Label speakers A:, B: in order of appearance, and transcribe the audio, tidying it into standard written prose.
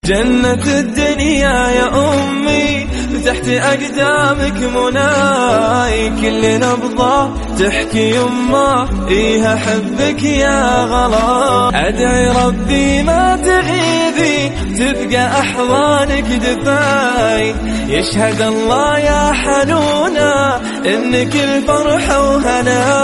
A: جنة الدنيا يا أمي تحت أقدامك مناي، كل نبضة تحكي يمه إيها حبك يا غلا. أدعي ربي ما تغيبي تبقى أحضانك دفاي، يشهد الله يا حنونة إنك الفرحة وهنا.